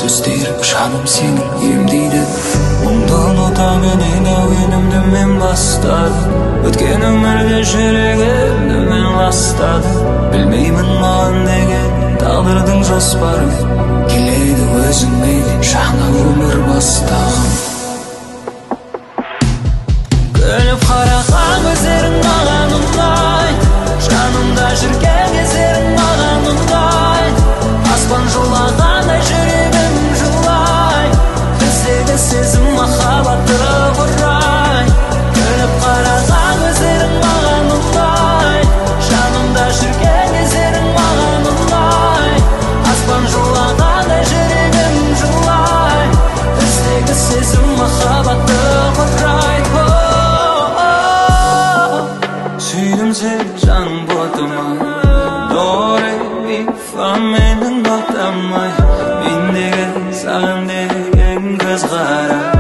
Сөздерім жаным сені емдейді. Мұңдан ота менен әуенімді мен бастадым. Өткен өмірде жүрегімді мен ластадым. Білмеймін маған деген тағдырдың жоспары. Келеді өзіңменен жаңа өмір бастағым. Күліп қараған көздерің маған ұнайды. Жанымда жүрген кездерің маған ұнайды. Аспан жылағандай жүрегім жылай. Біздегі сезім махаббатты құрай. Күліп қараған көздерің маған ұнайды. Жанымда жүрген кездерің маған ұнайды. Аспан жылағандай жүрегім жылай. Біздегі сезім махаббатты құрай. Сүйдім сені жаным ботыма. Do re mi fa менің нотамай. Мен деген саған деген көз қара.